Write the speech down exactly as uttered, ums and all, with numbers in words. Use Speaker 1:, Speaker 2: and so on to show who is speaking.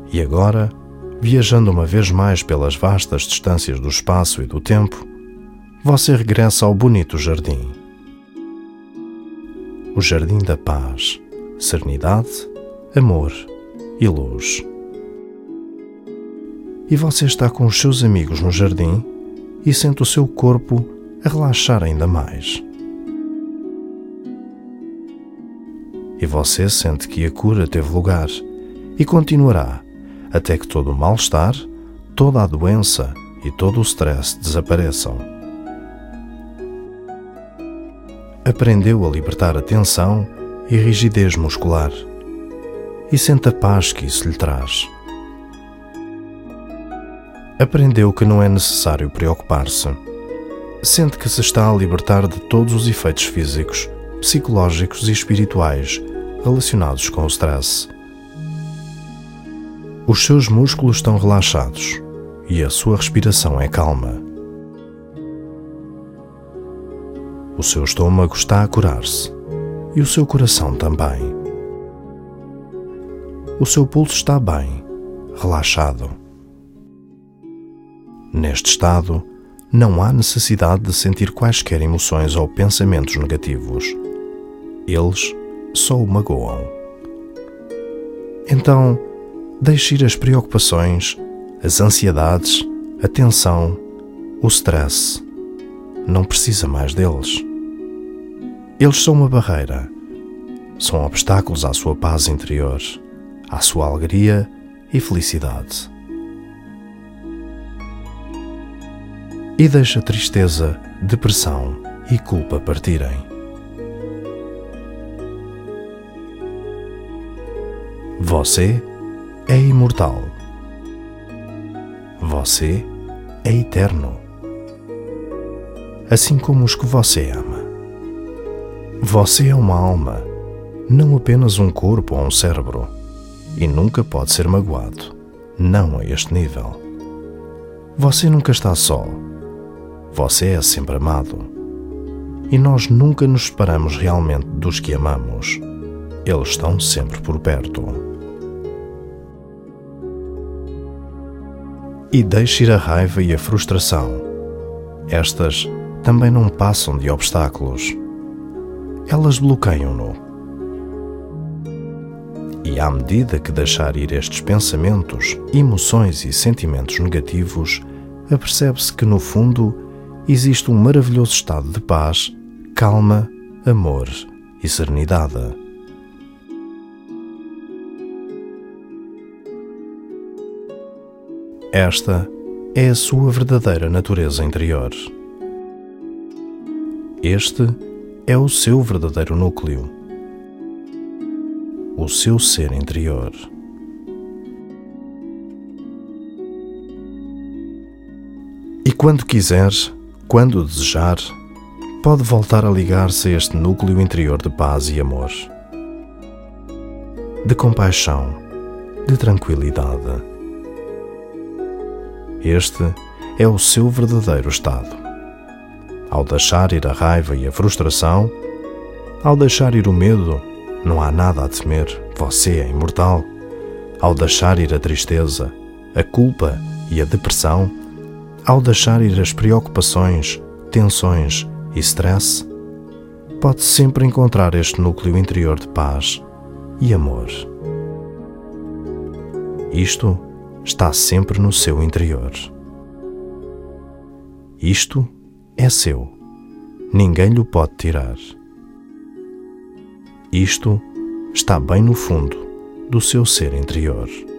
Speaker 1: E agora, viajando uma vez mais pelas vastas distâncias do espaço e do tempo, você regressa ao bonito jardim. O jardim da paz, serenidade, amor e luz. E você está com os seus amigos no jardim e sente o seu corpo a relaxar ainda mais. E você sente que a cura teve lugar e continuará até que todo o mal-estar, toda a doença e todo o stress desapareçam. Aprendeu a libertar a tensão e rigidez muscular e sente a paz que isso lhe traz. Aprendeu que não é necessário preocupar-se. Sente que se está a libertar de todos os efeitos físicos, psicológicos e espirituais relacionados com o stress. Os seus músculos estão relaxados e a sua respiração é calma. O seu estômago está a curar-se e o seu coração também. O seu pulso está bem, relaxado. Neste estado, não há necessidade de sentir quaisquer emoções ou pensamentos negativos. Eles só o magoam. Então, deixe ir as preocupações, as ansiedades, a tensão, o stress. Não precisa mais deles. Eles são uma barreira. São obstáculos à sua paz interior, à sua alegria e felicidade. E deixa tristeza, depressão e culpa partirem. Você é imortal. Você é eterno. Assim como os que você ama. Você é uma alma, não apenas um corpo ou um cérebro, e nunca pode ser magoado, não a este nível. Você nunca está só. Você é sempre amado. E nós nunca nos separamos realmente dos que amamos. Eles estão sempre por perto. E deixe ir a raiva e a frustração. Estas também não passam de obstáculos. Elas bloqueiam-no. E à medida que deixar ir estes pensamentos, emoções e sentimentos negativos, apercebe-se que, no fundo, existe um maravilhoso estado de paz, calma, amor e serenidade. Esta é a sua verdadeira natureza interior. Este é o seu verdadeiro núcleo, o seu ser interior. E quando quiser, quando desejar, pode voltar a ligar-se a este núcleo interior de paz e amor, de compaixão, de tranquilidade. Este é o seu verdadeiro estado. Ao deixar ir a raiva e a frustração, ao deixar ir o medo, não há nada a temer, você é imortal. Ao deixar ir a tristeza, a culpa e a depressão, ao deixar ir as preocupações, tensões e stress, pode sempre encontrar este núcleo interior de paz e amor. Isto está sempre no seu interior. Isto é seu. Ninguém lhe pode tirar. Isto está bem no fundo do seu ser interior.